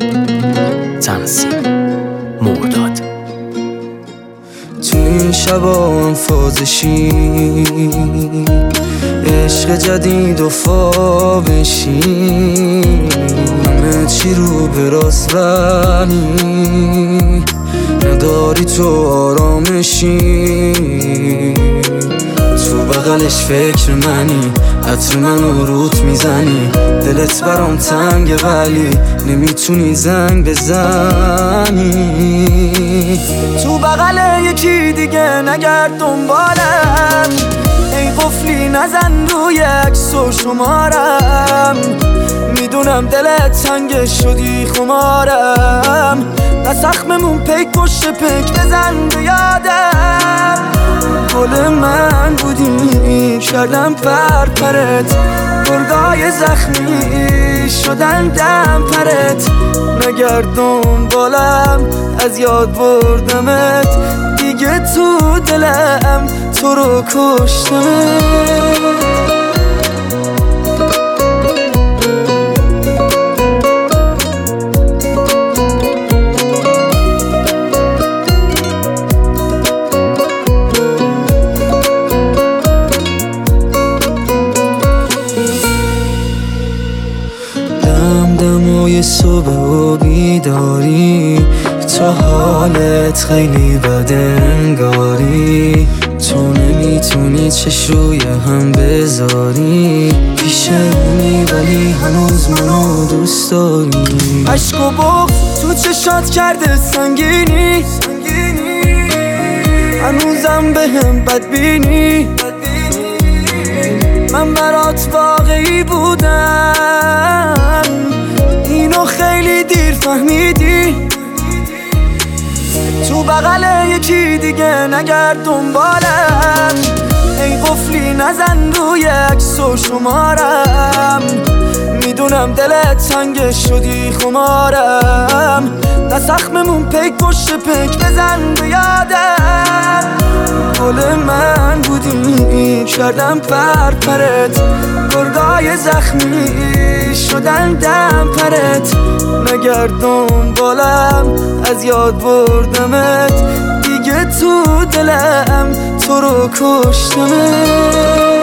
تنظیم مرداد. تو این شبا هم فازشی عشق جدید و فابشی، همه چی رو به راست ولی نداری تو آرامشی. تو بغلش فکر منی، عطر منو روت میزنی، دلت برام تنگه ولی نمیتونی زنگ بزنی. تو بغل یکی دیگه نگرد دنبالم، ای قفلی نزن روی عکس و شمارم. میدونم دلت تنگ شدی خمارم، نه زخممون پیک پشت پیک بزن به یادم. گل من بودی کردم پرپرت، گرگای زخمی شدن دم پرت. نگردون بالم از یاد بردمت، دیگه تو دلم تو رو کشتمت. دمای صبح و بیداری، تا حالت خیلی بده انگاری. تو نمیتونی چش روی هم بذاری، پیشمونی ولی هنوز منو دوست داری. عشق و بغض تو چشات کرده سنگینی، هنوزم بهم بدبینی. من برات واقعی بودم، اینو خیلی دیر فهمیدی. تو بغل یکی دیگه نگرد دنبالم، ای قفلی نزن روی عکس و شمارم. میدونم دلت تنگ شدی خمارم، نه زخممون پیک پشت پیک بزن به یادم. گل من بودی کردم پرپرت، گرگای زخمی شدن دم پرت. نگردون بالم از یاد بردمت، دیگه تو دلم تو رو کشتمت.